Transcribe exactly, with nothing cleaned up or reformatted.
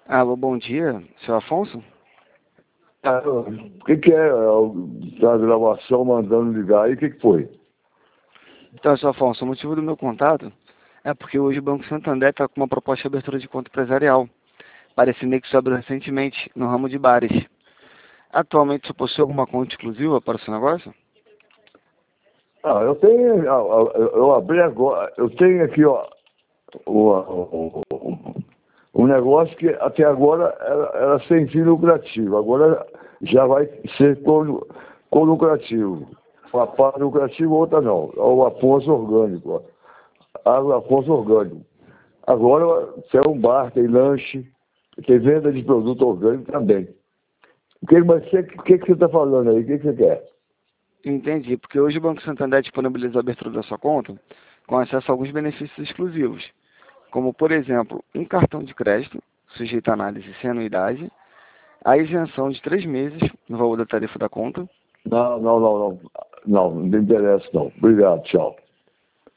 Alô, bom dia, senhor Afonso? Ah, o que, que é? A gravação mandando ligar aí, o que, que foi? Então, senhor Afonso, o motivo do meu contato é porque hoje o Banco Santander está com uma proposta de abertura de conta empresarial para esse MEI que se abriu recentemente no ramo de bares. Atualmente, você possui alguma conta exclusiva para o seu negócio? Ah, eu tenho, ah, ah, eu abri agora, eu tenho aqui, ó, o, o, o, um negócio que até agora era, era sem fim lucrativo, agora já vai ser com, com lucrativo. Uma parte lucrativa, outra não. É o Afonso Orgânico, ó. Ah, o Afonso Orgânico. Agora, se é um bar, tem lanche, tem venda de produto orgânico também. O que, mas o que, que você está falando aí? O que, que você quer? Entendi, porque hoje o Banco Santander disponibiliza a abertura da sua conta com acesso a alguns benefícios exclusivos, como, por exemplo, um cartão de crédito, sujeito a análise sem anuidade, a isenção de três meses no valor da tarifa da conta. Não, não, não, não. Não, não me interessa não. Obrigado, tchau.